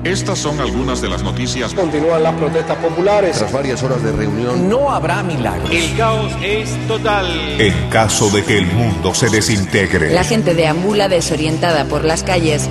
Estas son algunas de las noticias. Continúan las protestas populares. Tras varias horas de reunión, no habrá milagros. El caos es total. En caso de que el mundo se desintegre. La gente deambula desorientada por las calles.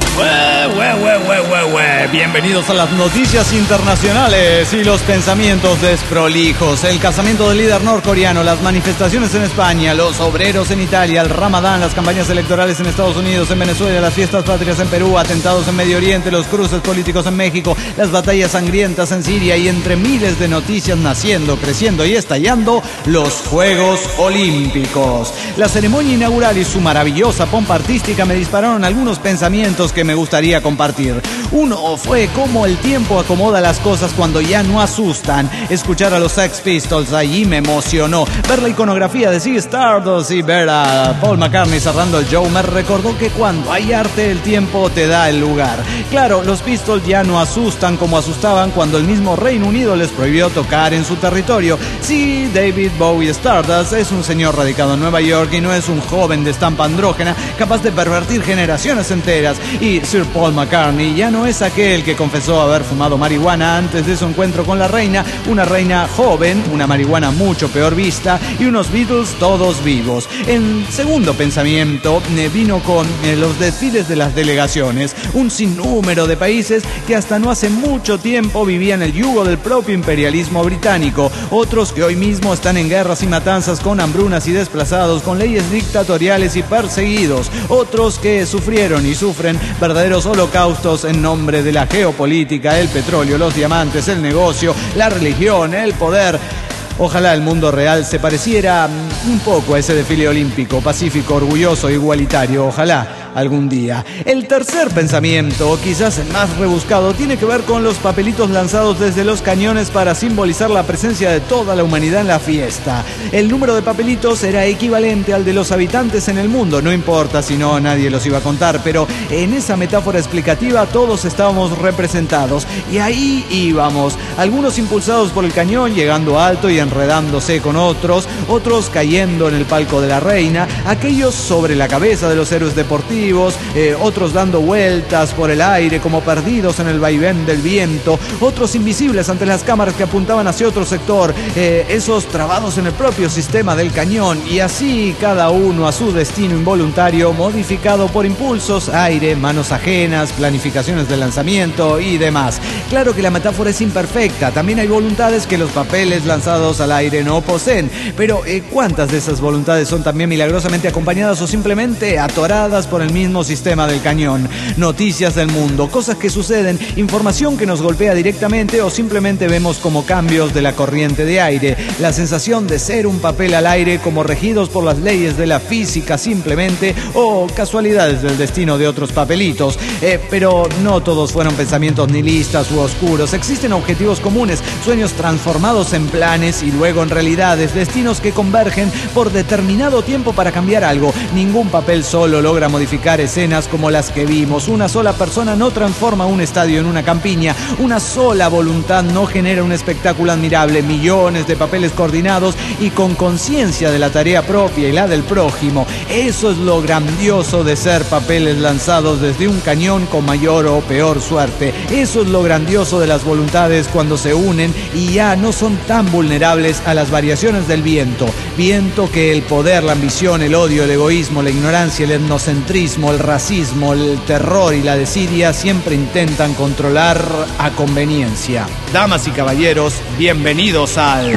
Bienvenidos a las noticias internacionales y los pensamientos desprolijos. El casamiento del líder norcoreano, las manifestaciones en España, los obreros en Italia, el Ramadán, las campañas electorales en Estados Unidos, en Venezuela, las fiestas patrias en Perú, atentados en Medio Oriente, los cruces políticos en México, las batallas sangrientas en Siria y entre miles de noticias naciendo, creciendo y estallando, los Juegos Olímpicos. La ceremonia inaugural y su maravillosa pompa artística me dispararon algunos pensamientos que me gustaría compartir. Uno fue cómo el tiempo acomoda las cosas cuando ya no asustan. Escuchar a los Sex Pistols allí me emocionó. Ver la iconografía de Ziggy Stardust y ver a Paul McCartney cerrando el show me recordó que cuando hay arte el tiempo te da el lugar. Claro, los Pistols ya no asustan como asustaban cuando el mismo Reino Unido les prohibió tocar en su territorio. Sí, David Bowie Stardust es un señor radicado en Nueva York y no es un joven de estampa andrógena capaz de pervertir generaciones enteras. Y Sir Paul McCartney ya no es aquel que confesó haber fumado marihuana antes de su encuentro con la reina, una reina joven, una marihuana mucho peor vista y unos Beatles todos vivos. El segundo pensamiento vino con los desfiles de las delegaciones, un sinnúmero de países que hasta no hace mucho tiempo vivían el yugo del propio imperialismo británico, otros que hoy mismo están en guerras y matanzas con hambrunas y desplazados, con leyes dictatoriales y perseguidos, otros que sufrieron y sufren verdaderos holocaustos en nombre de la geopolítica, el petróleo, los diamantes, el negocio, la religión, el poder. Ojalá el mundo real se pareciera un poco a ese desfile olímpico, pacífico, orgulloso, igualitario. Ojalá algún día. El tercer pensamiento, quizás el más rebuscado, tiene que ver con los papelitos lanzados desde los cañones para simbolizar la presencia de toda la humanidad en la fiesta. El número de papelitos era equivalente al de los habitantes en el mundo. No importa si no, nadie los iba a contar, pero en esa metáfora explicativa todos estábamos representados. Y ahí íbamos, algunos impulsados por el cañón, llegando alto y enredándose con otros cayendo en el palco de la reina, aquellos sobre la cabeza de los héroes deportivos, otros dando vueltas por el aire como perdidos en el vaivén del viento, otros invisibles ante las cámaras que apuntaban hacia otro sector, esos trabados en el propio sistema del cañón, y así cada uno a su destino involuntario, modificado por impulsos, aire, manos ajenas, planificaciones de lanzamiento y demás. Claro que la metáfora es imperfecta, también hay voluntades que los papeles lanzados al aire no poseen, pero ¿cuántas de esas voluntades son también milagrosamente acompañadas o simplemente atoradas por el mismo sistema del cañón? Noticias del mundo, cosas que suceden, información que nos golpea directamente o simplemente vemos como cambios de la corriente de aire, la sensación de ser un papel al aire como regidos por las leyes de la física simplemente, o casualidades del destino de otros papelitos. Pero no todos fueron pensamientos nihilistas u oscuros, existen objetivos comunes, sueños transformados en planes y luego en realidades, destinos que convergen por determinado tiempo para cambiar algo. Ningún papel solo logra modificar escenas como las que vimos. Una sola persona no transforma un estadio en una campiña. Una sola voluntad no genera un espectáculo admirable. Millones de papeles coordinados y con conciencia de la tarea propia y la del prójimo. Eso es lo grandioso de ser papeles lanzados desde un cañón con mayor o peor suerte. Eso es lo grandioso de las voluntades cuando se unen y ya no son tan vulnerables a las variaciones del viento. Viento que el poder, la ambición, el odio, el egoísmo, la ignorancia, el etnocentrismo, el racismo, el terror y la desidia siempre intentan controlar a conveniencia. Damas y caballeros, bienvenidos al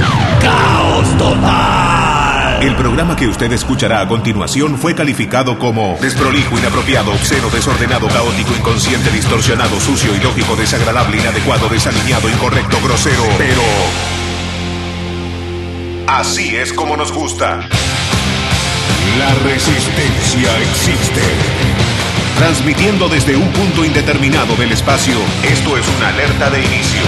Caos Total. El programa que usted escuchará a continuación fue calificado como desprolijo, inapropiado, obsceno, desordenado, caótico, inconsciente, distorsionado, sucio, ilógico, desagradable, inadecuado, desalineado, incorrecto, grosero, pero así es como nos gusta. La resistencia existe. Transmitiendo desde un punto indeterminado del espacio, esto es una alerta de inicio.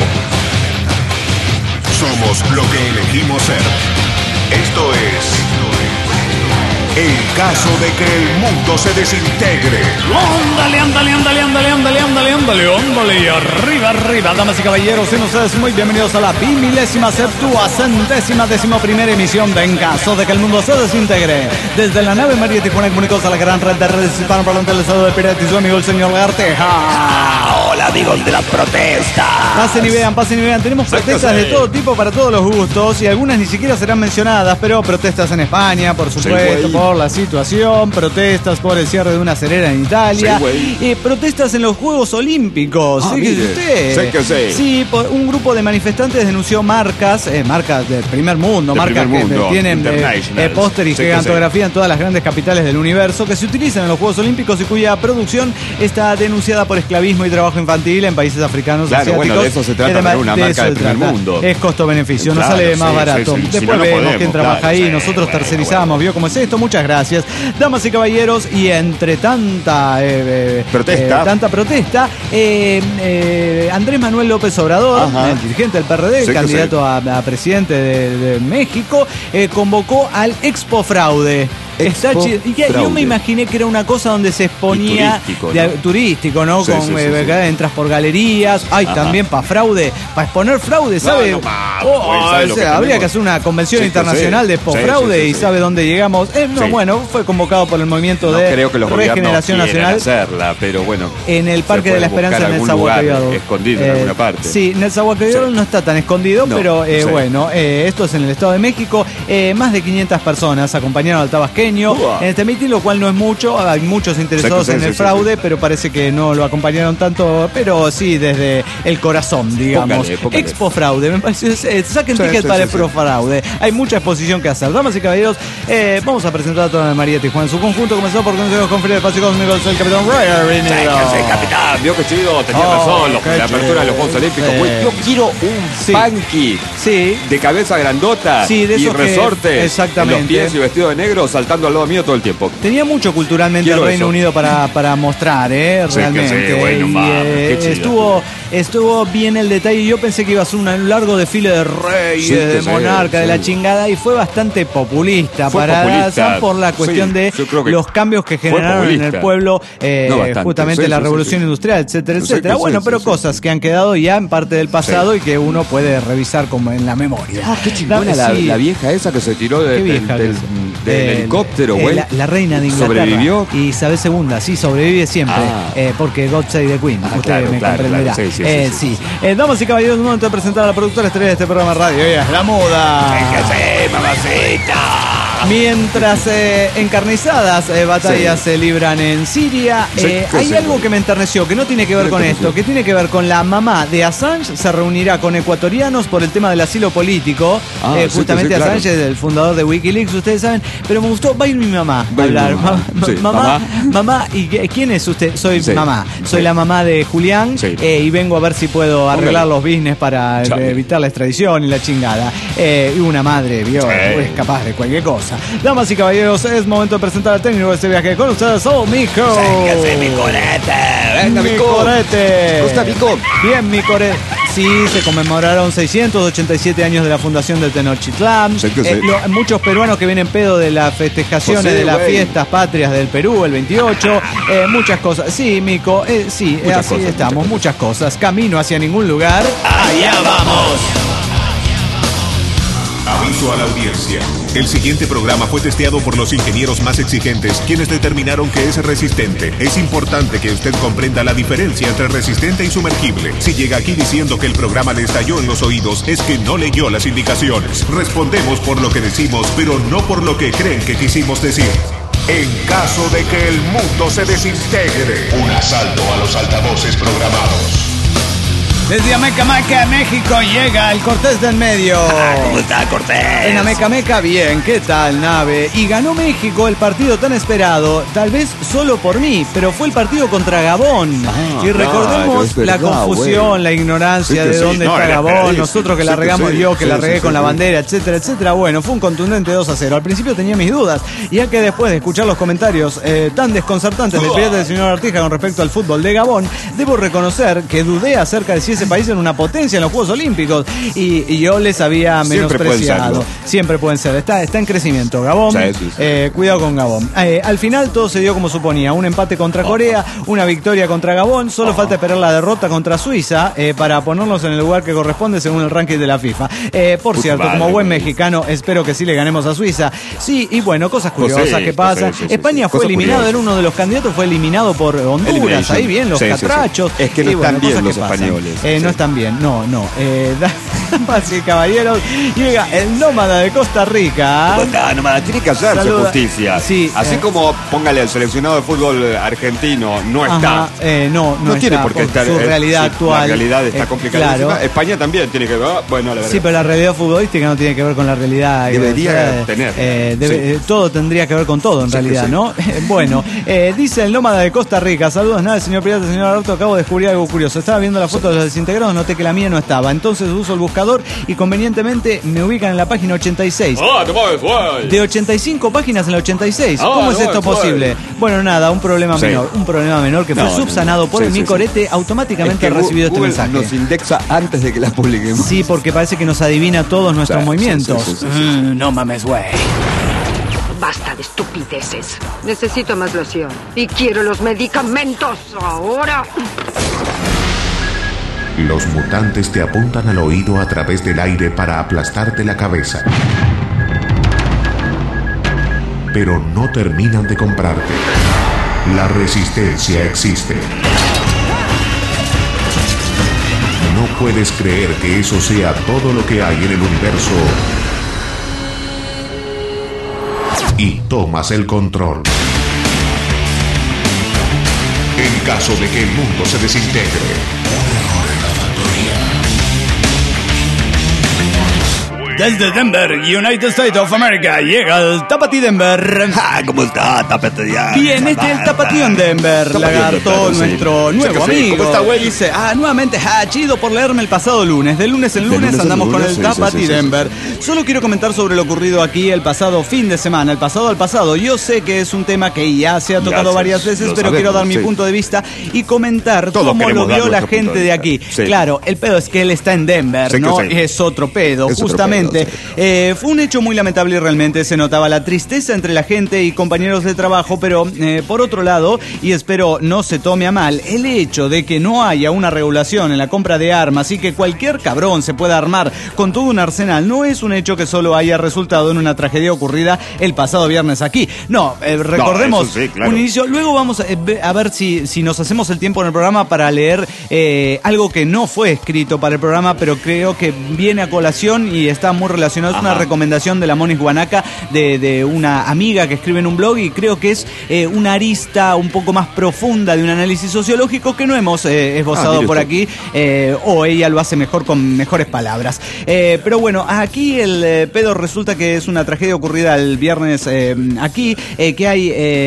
Somos lo que elegimos ser. Esto es el caso de que el mundo se desintegre. Ándale, y arriba, damas y caballeros, sean ustedes muy bienvenidos a la 1171ª emisión de En Caso de que el mundo se desintegre. Desde la nave María Tijuana comunicados a la gran red de redes hispanoparlantes del estado de Pirates y su amigo el señor Garteja. Hola amigos de las protestas. Pasen y vean. Tenemos protestas de todo tipo para todos los gustos y algunas ni siquiera serán mencionadas, pero protestas en España, por supuesto, por la situación, protestas por el cierre de una cerera en Italia, protestas en los Juegos Olímpicos. Fíjese usted. Sí, un grupo de manifestantes denunció marcas del primer mundo, marcas que tienen póster y gigantografía en todas las grandes capitales del universo que se utilizan en los Juegos Olímpicos y cuya producción está denunciada por esclavismo y trabajo infantil en países africanos, asiáticos. Bueno, de eso se trata, tener una marca del primer mundo. Es costo-beneficio, no sale más barato. Después vemos quién trabaja ahí, nosotros tercerizamos, ¿vio cómo es esto? Muchas gracias. Damas y caballeros, y entre tanta protesta, Andrés Manuel López Obrador, el dirigente del PRD, candidato a presidente de México, convocó al Expo Fraude. Yo me imaginé que era una cosa donde se exponía turístico, ¿no? Entras por galerías. También para fraude, para exponer fraude, ¿sabe? Habría que hacer una convención internacional de Expo Fraude y sabe dónde llegamos. Bueno, fue convocado por el Movimiento de Regeneración Nacional. Hacerla, pero bueno. En el Parque de la Esperanza en el Zahualcóyotl. Escondido en alguna parte. Sí, en el Zahualcóyotl no está tan escondido, pero esto es en el Estado de México. Más de 500 personas acompañaron al tabasqueño en este mitin, lo cual no es mucho. Hay muchos interesados en el fraude, pero parece que no lo acompañaron tanto, pero sí desde el corazón, digamos. Póngale. Expo Fraude, me parece. Saquen tickets para Expo Fraude. Hay mucha exposición que hacer. Damas y caballeros, vamos a presentar a toda María Tijuana en su conjunto. Comenzó por consejos con Felipe Espacio Cósmico, el capitán Ryan. Capitán, vio que chido, tenía razón. La apertura de los Juegos Olímpicos. Yo quiero un punky de cabeza grandota y resortes en los pies y vestido de negro saltando al lado mío todo el tiempo. Tenía mucho culturalmente el Reino Unido para mostrar, realmente. Estuvo bien el detalle. Yo pensé que iba a ser un largo desfile de reyes, de monarca, de la chingada, y fue bastante populista por la cuestión de los cambios que generaron en el pueblo, justamente la revolución industrial, etcétera. Pero cosas que han quedado ya en parte del pasado y que uno puede revisar como en la memoria. Qué chingona la vieja esa que se tiró del helicóptero, güey. La reina de Inglaterra. ¿Sobrevivió? Isabel II, sí, sobrevive siempre. Porque God Save the Queen. Usted me comprenderá. Sí. Damas y caballeros, un momento de presentar a la productora estrella de este programa de radio. Ella es la muda. Mamacita. Mientras encarnizadas batallas se libran en Siria, hay algo que me enterneció, que no tiene que ver con esto, que tiene que ver con la mamá de Assange. Se reunirá con ecuatorianos por el tema del asilo político. Justamente Assange es el fundador de Wikileaks, ustedes saben. Pero me gustó, va a ir mi mamá a hablar. Mamá, ¿y quién es usted? Soy mamá. Soy la mamá de Julián y vengo a ver si puedo arreglar los business para evitar la extradición y la chingada. Y una madre, vio, es capaz de cualquier cosa. Damas y caballeros, es momento de presentar al técnico de este viaje con ustedes, Mico. ¡Sáquese mi corete! ¡Venga, mi corete! ¿Cómo está, Mico? Bien, mi corete. Sí, se conmemoraron 687 años de la fundación de Tenochtitlán. Muchos peruanos que vienen pedo de las festejaciones de las fiestas patrias del Perú, el 28. Muchas cosas. Sí, Mico, así estamos. Muchas cosas. Camino hacia ningún lugar. ¡Allá vamos! Aviso a la audiencia. El siguiente programa fue testeado por los ingenieros más exigentes, quienes determinaron que es resistente. Es importante que usted comprenda la diferencia entre resistente y sumergible. Si llega aquí diciendo que el programa le estalló en los oídos, es que no leyó las indicaciones. Respondemos por lo que decimos, pero no por lo que creen que quisimos decir. En caso de que el mundo se desintegre, un asalto a los altavoces programados. Desde Amecameca, México, llega el Cortés del Medio. ¿Cómo está, Cortés? En Amecameca, bien, ¿qué tal, nave? Y ganó México el partido tan esperado, tal vez solo por mí, pero fue el partido contra Gabón. Y recordemos la confusión, la ignorancia de dónde está Gabón, nosotros que la regamos, yo que la regué con la bandera, etcétera. Bueno, fue un contundente 2-0. Al principio tenía mis dudas, ya que después de escuchar los comentarios tan desconcertantes del pirata del señor Artija con respecto al fútbol de Gabón, debo reconocer que dudé acerca de si ese ese país era una potencia en los Juegos Olímpicos y yo les había menospreciado. Siempre pueden ser. Está en crecimiento. Gabón, cuidado con Gabón. Al final todo se dio como suponía. Un empate contra Corea, una victoria contra Gabón. Solo falta esperar la derrota contra Suiza para ponernos en el lugar que corresponde según el ranking de la FIFA. Por cierto, como buen mexicano, espero que sí le ganemos a Suiza. Sí, y bueno, cosas curiosas que pasan. España fue eliminado, era uno de los candidatos, fue eliminado por Honduras. Ahí bien, los catrachos. Es que no están bien los españoles. No están bien, no. Damas y caballeros, llega el nómada de Costa Rica. Nómada, tiene que hacerse justicia. Sí, así como póngale al seleccionado de fútbol argentino, no está. No tiene por qué estar. Su realidad actual. La realidad está complicada. Claro. España también tiene que ver. Bueno, la verdad. Sí, pero la realidad futbolística no tiene que ver con la realidad. Debería tener. Todo tendría que ver con todo, en realidad, ¿no? Bueno, dice el nómada de Costa Rica. Saludos, nada, señor pirata, señor Alberto. Acabo de descubrir algo curioso. Estaba viendo la foto de los desintegrados, noté que la mía no estaba. Entonces uso el buscador y convenientemente me ubican en la página 86. De 85 páginas en la 86. ¿Cómo es esto posible? Bueno, nada, un problema menor que fue subsanado por el Micorete. Automáticamente ha recibido este mensaje. Nos indexa antes de que la publiquemos. Sí, porque parece que nos adivina todos nuestros movimientos. No mames, güey. Basta de estupideces. Necesito más loción. Y quiero los medicamentos ahora. Los mutantes te apuntan al oído a través del aire para aplastarte la cabeza. Pero no terminan de comprarte. La resistencia existe. No puedes creer que eso sea todo lo que hay en el universo. Y tomas el control. En caso de que el mundo se desintegre. Desde Denver, United States of America, llega el Tapatí Denver. ¿Cómo está, Tapatí? Bien, este es el Tapatío en Denver. Lagarto, nuestro nuevo amigo. ¿Cómo está, güey? Dice, nuevamente, chido por leerme el pasado lunes. De lunes en lunes andamos con el Tapatí Denver. Solo quiero comentar sobre lo ocurrido aquí el pasado fin de semana, el pasado al pasado. Yo sé que es un tema que ya se ha tocado varias veces, pero quiero dar mi punto de vista y comentar cómo lo vio la gente de aquí. Claro, el pedo es que él está en Denver, ¿no? Es otro pedo, justamente. Fue un hecho muy lamentable y realmente se notaba la tristeza entre la gente y compañeros de trabajo, pero por otro lado, y espero no se tome a mal, el hecho de que no haya una regulación en la compra de armas y que cualquier cabrón se pueda armar con todo un arsenal no es un hecho que solo haya resultado en una tragedia ocurrida el pasado viernes aquí. No, recordemos un inicio. Luego vamos a ver si nos hacemos el tiempo en el programa para leer algo que no fue escrito para el programa, pero creo que viene a colación y está muy relacionado. Es una recomendación de la Monis Guanaca, de una amiga que escribe en un blog, y creo que es una arista un poco más profunda de un análisis sociológico que no hemos esbozado por aquí, o ella lo hace mejor con mejores palabras. Pero bueno, aquí el pedo resulta que es una tragedia ocurrida el viernes aquí, que hay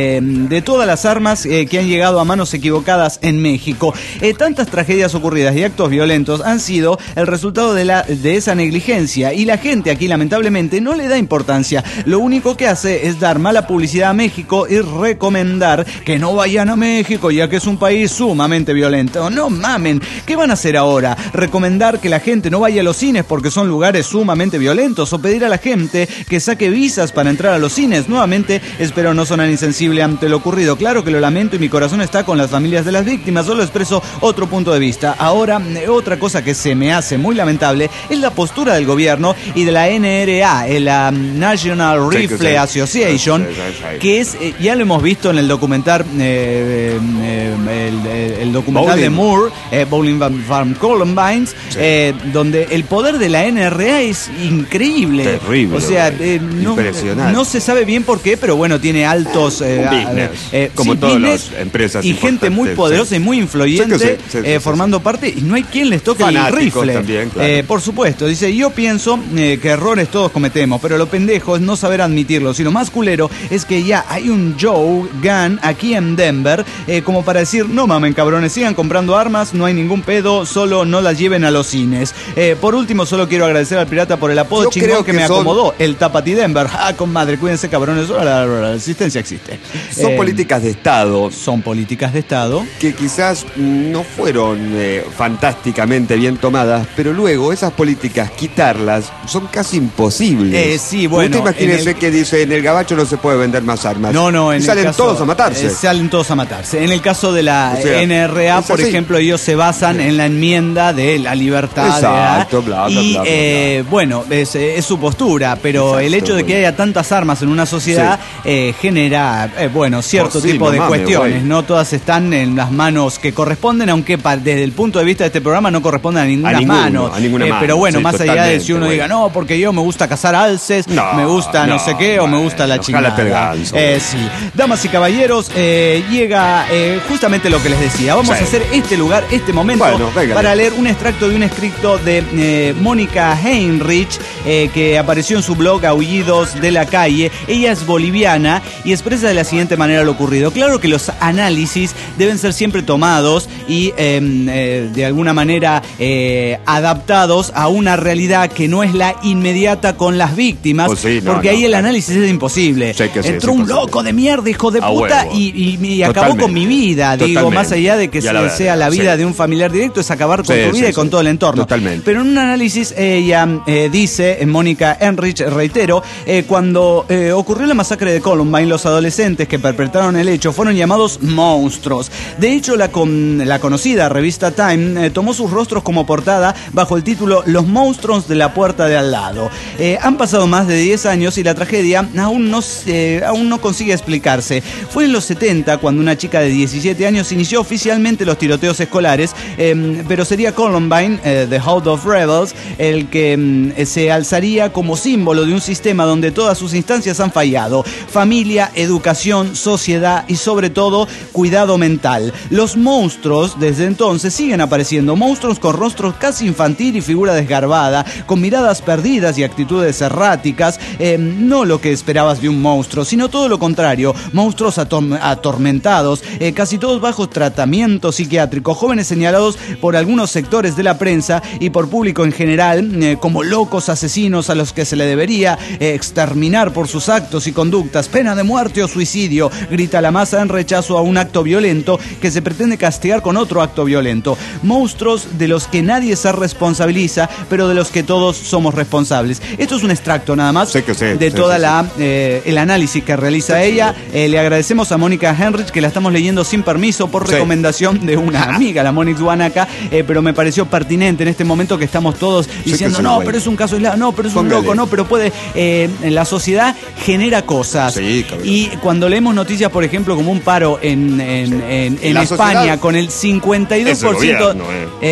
de todas las armas que han llegado a manos equivocadas en México. Tantas tragedias ocurridas y actos violentos han sido el resultado de esa negligencia, y la gente aquí lamentablemente no le da importancia. Lo único que hace es dar mala publicidad a México y recomendar que no vayan a México, ya que es un país sumamente violento. No mamen, ¿qué van a hacer ahora? ¿Recomendar que la gente no vaya a los cines porque son lugares sumamente violentos? ¿O pedir a la gente que saque visas para entrar a los cines? Nuevamente, espero no sonar insensible ante lo ocurrido. Claro que lo lamento y mi corazón está con las familias de las víctimas. Solo expreso otro punto de vista. Ahora, otra cosa que se me hace muy lamentable es la postura del gobierno y de la NRA, la National Rifle Association, que es, ya lo hemos visto en el documental, el documental de Moore, Bowling Farm Columbines, donde el poder de la NRA es increíble. Terrible. O sea, no se sabe bien por qué, pero bueno, tiene altos como todas las empresas y gente muy poderosa y muy influyente formando parte, y no hay quien les toque el rifle. También, claro. Por supuesto, dice, yo pienso que errores todos cometemos, pero lo pendejo es no saber admitirlo. Y lo más culero es que ya hay un Joe Gunn aquí en Denver, como para decir, no mamen cabrones, sigan comprando armas, no hay ningún pedo, solo no las lleven a los cines. Por último, solo quiero agradecer al pirata por el apodo chingón que me acomodó, el Tapati Denver. Comadre, cuídense cabrones, la resistencia existe. Son políticas de Estado. Son políticas de Estado. Que quizás no fueron fantásticamente bien tomadas, pero luego esas políticas, quitarlas, son casi imposibles. Sí, bueno. Usted imagínese que dice, en el gabacho no se puede vender más armas. No, y salen todos a matarse. Salen todos a matarse. En el caso de la NRA, por ejemplo, ellos se basan en la enmienda de la libertad. Exacto, bla, bla, bla, bla. Bueno, es su postura, pero el hecho de que haya tantas armas en una sociedad genera, cierto tipo de cuestiones. No todas están en las manos que corresponden, aunque desde el punto de vista de este programa no corresponden a ninguna mano. Pero bueno, más allá de si uno diga, no, porque yo me gusta cazar alces, me gusta no sé qué, o me gusta la chingada. Sí. Damas y caballeros, llega justamente lo que les decía. Vamos a hacer este momento, para leer un extracto de un escrito de Mónica Heinrich, que apareció en su blog Aullidos de la Calle. Ella es boliviana y expresa de la siguiente manera lo ocurrido. Claro que los análisis deben ser siempre tomados y de alguna manera adaptados a una realidad que no es la inmediata con las víctimas, porque ahí el análisis es imposible. Entró un loco de mierda, hijo de puta, y acabó con mi vida. Digo, más allá de que sea la vida de un familiar directo, es acabar con tu vida y con todo el entorno. Pero en un análisis ella dice, Mónica Heinrich, reitero, cuando ocurrió la masacre de Columbine, los adolescentes que perpetraron el hecho fueron llamados monstruos. De hecho, la conocida revista Time tomó sus rostros como portada bajo el título Los monstruos de la puerta de al lado. Han pasado más de 10 años y la tragedia aún no consigue explicarse. Fue en los 70 cuando una chica de 17 años inició oficialmente los tiroteos escolares, pero sería Columbine, The House of Rebels, el que se alzaría como símbolo de un sistema donde todas sus instancias han fallado: familia, educación, sociedad y sobre todo cuidado mental. Los monstruos desde entonces siguen apareciendo, monstruos con rostros casi infantil y figura desgarbada, con miradas perdidas y actitudes erráticas, no lo que esperabas de un monstruo, sino todo lo contrario, monstruos atormentados, casi todos bajo tratamiento psiquiátrico, jóvenes señalados por algunos sectores de la prensa y por público en general como locos asesinos a los que se le debería exterminar por sus actos y conductas, pena de muerte o suicidio, grita la masa en rechazo a un acto violento que se pretende castigar con otro acto violento. Monstruos de los que nadie se responsabiliza, pero de los que todos somos responsables. Esto es un extracto nada más de toda el análisis que realiza ella. Le agradecemos a Mónica Heinrich, que la estamos leyendo sin permiso por recomendación de una amiga, la Mónica Duanaca, pero me pareció pertinente en este momento que estamos todos diciendo, pero es un caso aislado, no, pero es un loco, no, pero puede... la sociedad genera cosas. Y cuando leemos noticias, por ejemplo, como un paro en España con el 52%... Es el gobierno,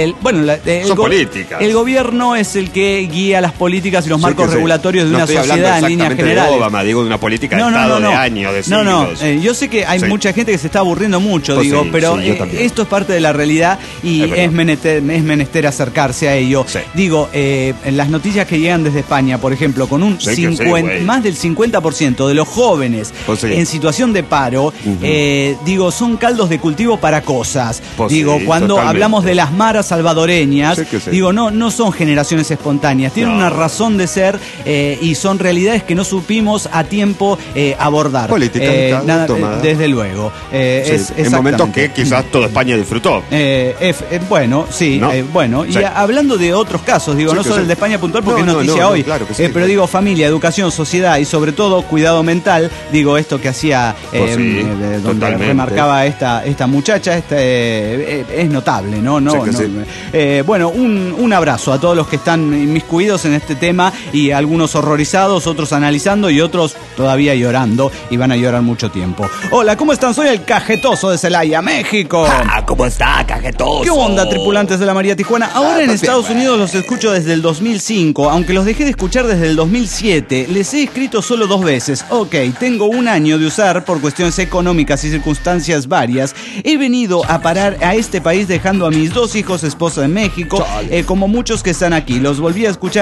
son políticas. El gobierno es el que guía las políticas y los marcos regulatorios de una sociedad en líneas generales. De Obama, digo, de una política de Estado de años, de siglos. Yo sé que hay mucha gente que se está aburriendo mucho, pero esto es parte de la realidad y es menester acercarse a ello. Digo, en las noticias que llegan desde España, por ejemplo, con un más del 50% de los jóvenes en situación de paro, son caldos de cultivo para cosas. Cuando hablamos de las maras salvadoreñas, no son generaciones espontáneas, tienen una razón de ser y son realidades que no supimos a tiempo abordar. Desde luego. En momentos que quizás toda España disfrutó. Y hablando de otros casos, no solo el de España puntual porque es noticia hoy, claro que pero familia, educación, sociedad y sobre todo cuidado mental, esto que hacía donde remarcaba esta muchacha, es notable, un abrazo a todos los que están inmiscuidos en este tema y algunos horrorizados, otros analizando y otros todavía llorando y van a llorar mucho tiempo. Hola, ¿cómo están? Soy el Cajetoso de Celaya, México. ¿Cómo está, Cajetoso? ¿Qué onda, tripulantes de la María Tijuana? Ahora en Estados Unidos los escucho desde el 2005, aunque los dejé de escuchar desde el 2007. Les he escrito solo 2 veces. Ok, tengo un año de usar por cuestiones económicas y circunstancias varias. He venido a parar a este país dejando a mis 2 hijos, esposa en México, como muchos que están aquí. Los volví a escuchar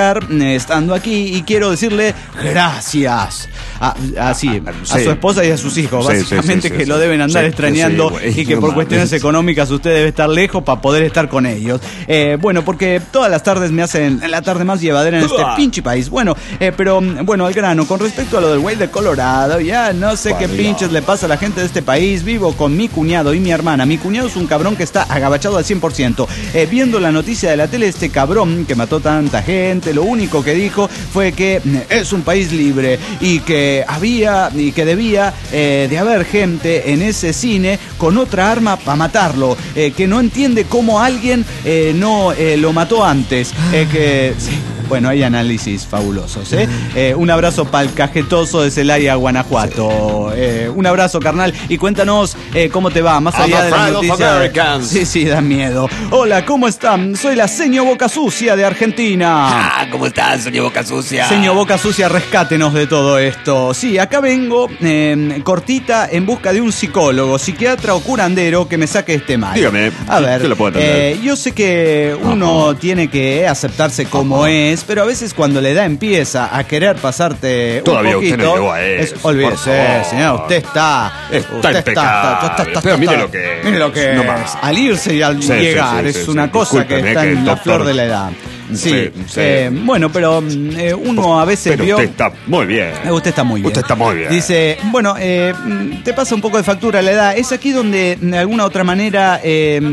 estar estando aquí y quiero decirle gracias a su esposa y a sus hijos, básicamente, que lo deben andar extrañando y que por cuestiones económicas usted debe estar lejos para poder estar con ellos. Bueno, porque todas las tardes me hacen la tarde más llevadera en este pinche país. Bueno, pero bueno, al grano, con respecto a lo del güey de Colorado, ya no sé qué pinches le pasa a la gente de este país. Vivo con mi cuñado y mi hermana. Mi cuñado es un cabrón que está agabachado al 100%. Viendo la noticia de la tele, este cabrón que mató tanta gente, lo único que dijo fue que es un país libre y que debía de haber gente en ese cine con otra arma para matarlo, que no entiende cómo alguien no lo mató antes, sí. Bueno, hay análisis fabulosos, un abrazo para el cajetoso de Celaya, Guanajuato. Un abrazo, carnal, y cuéntanos cómo te va, más allá de las noticias. Sí, da miedo. Hola, ¿cómo están? Soy la Seño Boca Sucia de Argentina. ¿Cómo estás, Seño Boca Sucia? Seño Boca Sucia, rescátenos de todo esto. Sí, acá vengo cortita en busca de un psicólogo, psiquiatra o curandero que me saque este mal. Dígame, a ver, lo puedo atender. yo sé que uno tiene que aceptarse como es, pero a veces cuando la edad empieza a querer pasarte todavía un poquito, usted no llegó a eso, olvídese, señor, usted está impecable. Pero mire lo que no más. Al irse y al llegar es una cosa que está en la flor de la edad. Sí. Bueno, pero uno a veces pero usted está muy bien. Usted está muy bien. Usted está muy bien. Dice, bueno, te pasa un poco de factura la edad. Es aquí donde de alguna otra manera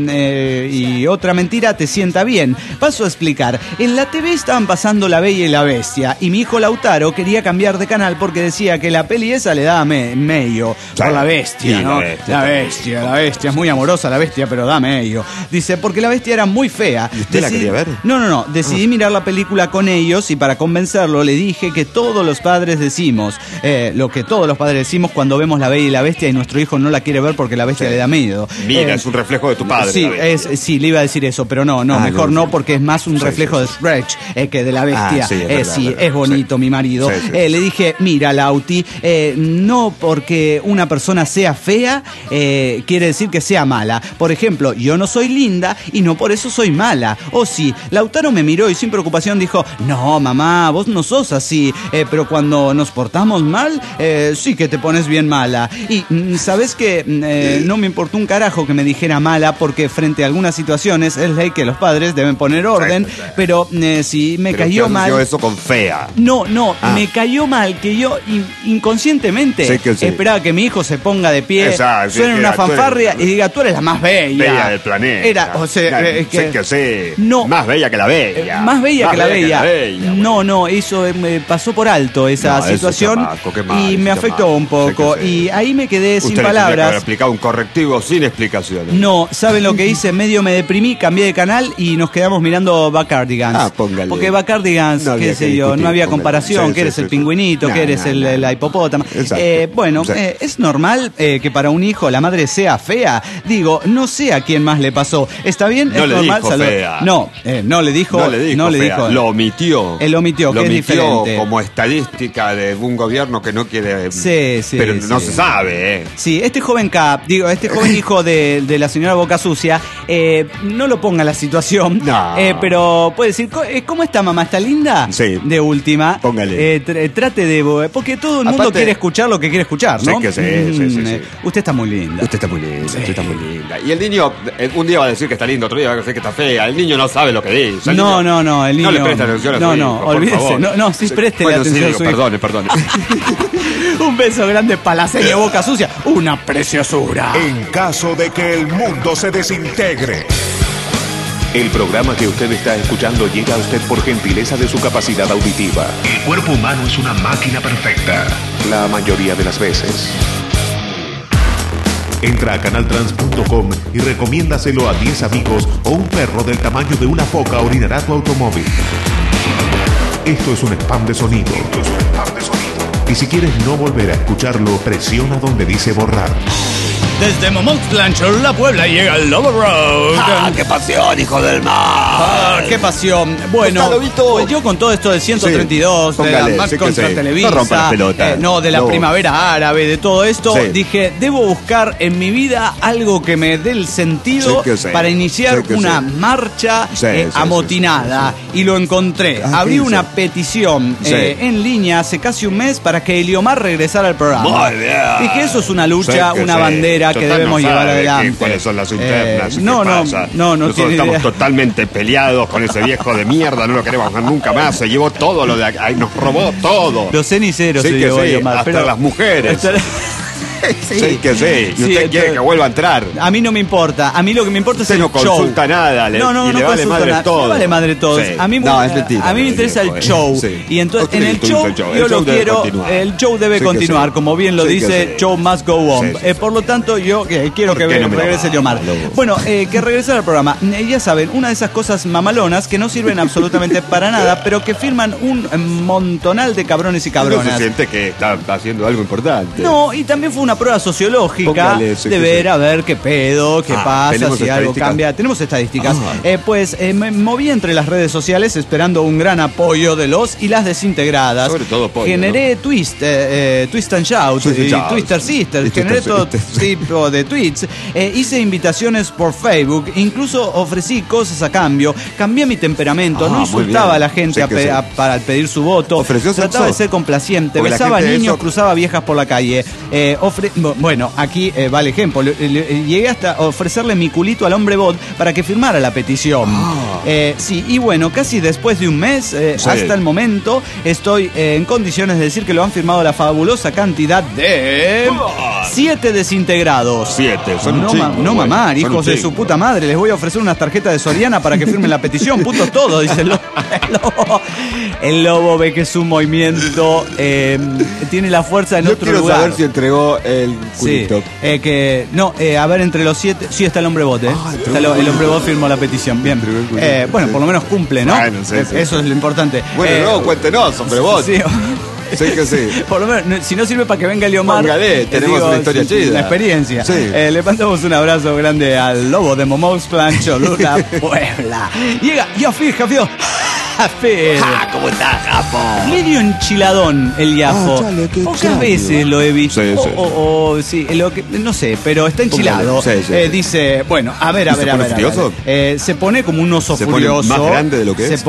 y otra mentira te sienta bien. Paso a explicar. En la TV estaban pasando La Bella y la Bestia y mi hijo Lautaro quería cambiar de canal porque decía que la peli esa le daba medio por la bestia, ¿no? La bestia es muy amorosa la bestia, pero da medio. Dice, porque la bestia era muy fea. ¿Y usted la quería ver? No. Decidí mirar la película con ellos y para convencerlo le dije que todos los padres decimos, lo que todos los padres decimos cuando vemos La Bella y la Bestia y nuestro hijo no la quiere ver porque la bestia le da miedo. Mira, es un reflejo de tu padre. Sí, le iba a decir eso, pero mejor no, porque es más un reflejo de Stretch que de la bestia. Es bonito, mi marido. Le dije, mira, Lauti, no porque una persona sea fea quiere decir que sea mala. Por ejemplo, yo no soy linda y no por eso soy mala. O sí, Lautaro me miró y sin preocupación dijo, no, mamá, vos no sos así, pero cuando nos portamos mal, sí que te pones bien mala. Y sabes que no me importó un carajo que me dijera mala, porque frente a algunas situaciones es ley que los padres deben poner orden, pero si me cayó mal... Yo eso con fea. No, me cayó mal que yo inconscientemente esperaba que mi hijo se ponga de pie, suene una fanfarria y diga, tú eres la más bella del planeta. Más bella que la bella. Más bella que la bella. No, eso pasó por alto esa situación y me afectó un poco. Y ahí me quedé sin palabras. Usted haber explicado un correctivo sin explicaciones. No, ¿saben lo que hice? Medio me deprimí, cambié de canal y nos quedamos mirando Backyardigans. Póngale. Porque Backyardigans, qué sé yo, no había comparación, que eres el pingüinito, que eres la hipopótama. Es normal que para un hijo la madre sea fea. Digo, no sé a quién más le pasó. ¿Está bien? No es le normal. Dijo fea. No le dijo. Lo omitió. Él omitió, que es diferente. Como estadística de un gobierno que no quiere. Pero no se sabe, Sí, este joven hijo de la señora Boca Sucia, no lo ponga en la situación. No. Pero puede decir, ¿cómo está mamá? ¿Está linda? Sí. De última. Póngale. Trate de. Porque todo el mundo quiere escuchar lo que quiere escuchar, ¿no? Sí. Usted está muy linda. Usted está muy linda. Y el niño, un día va a decir que está lindo, otro día va a decir que está fea. El niño no sabe lo que dice. No, el niño. No le presta atención a su hijo, olvídese. No, sí, preste atención a su hijo. Perdone. Un beso grande para la Seño Boca Sucia. Una preciosura. En caso de que el mundo se desintegre. El programa que usted está escuchando llega a usted por gentileza de su capacidad auditiva. El cuerpo humano es una máquina perfecta. La mayoría de las veces. Entra a canaltrans.com y recomiéndaselo a 10 amigos o un perro del tamaño de una foca orinará tu automóvil. Esto es un spam de sonido. Y si quieres no volver a escucharlo, presiona donde dice borrar. Desde Momoxtlancho, La Puebla, llega el Lobo Road. ¡Qué pasión, hijo del mar! ¡Qué pasión! Bueno, pues yo con todo esto del 132, sí, de la marca contra Televisa, no rompa las pelotas. No, de la primavera árabe, de todo esto, dije, debo buscar en mi vida algo que me dé el sentido para iniciar una marcha amotinada. Y lo encontré. Abrí una petición en línea hace casi un mes para que Eliomar regresara al programa. Dije, eso es una lucha, una bandera que debemos llevar adelante. ¿Cuáles son las internas? No Nosotros estamos totalmente peleados con ese viejo de mierda, no lo queremos ver nunca más. Se llevó todo lo de acá, nos robó todo. Los ceniceros se llevó Eliomar, hasta las mujeres. Sí, que sí. Y usted quiere que vuelva a entrar. A mí no me importa. A mí lo que me importa es el show. Usted no consulta nada. No le vale madre todo. Le vale madre todo. Sí. A mí, es mentira, a mí me interesa el show. Sí. Y entonces en el show yo lo quiero. El show debe continuar. Como bien lo dice, show must go on. Por lo tanto, yo quiero que regrese Eliomar. Bueno, que regresara al programa. Ya saben, una de esas cosas mamalonas que no sirven absolutamente para nada, pero que firman un montonal de cabrones y cabronas. No se siente que está haciendo algo importante. No, y también fue una prueba sociológica de ver a ver qué pedo, qué pasa, si algo cambia. Tenemos estadísticas. Me moví entre las redes sociales esperando un gran apoyo de los y las desintegradas. Sobre todo apoyo, generé Twist and Shout, Twister Sisters, generé todo tipo de tweets. Hice invitaciones por Facebook, incluso ofrecí cosas a cambio. Cambié mi temperamento, no insultaba a la gente para pedir su voto. Trataba de ser complaciente, besaba niños, cruzaba viejas por la calle. Bueno, aquí va el ejemplo. Llegué hasta ofrecerle mi culito al hombre bot para que firmara la petición. Y bueno, casi después de un mes, hasta el momento, estoy en condiciones de decir que lo han firmado la fabulosa cantidad de 7 desintegrados. 7, son no mamar, hijos de su puta madre. Les voy a ofrecer unas tarjetas de Soriana para que firmen la petición. Putos todos, dice el lobo. El lobo ve que su movimiento tiene la fuerza en otro lugar. Yo quiero saber si entregó el culito. A ver, entre los 7, sí está el hombre bot, el hombre bot firmó la petición, bien. Bueno, por lo menos cumple, ¿no? Bueno, eso es lo importante. Bueno, cuéntenos, hombre bot. Sí. Sí. Por lo menos, si no sirve para que venga Eliomar, tenemos una historia chida. Una experiencia. Sí. Le mandamos un abrazo grande al lobo de Momos Plan Cholula, Puebla. Llega, Jafid. ¿Cómo estás, Japo? Medio enchiladón el Yafo. Pocas veces lo he visto. No sé, pero está enchilado. Dice, bueno, a ver. Se pone como un oso furioso. ¿Más grande de lo que es?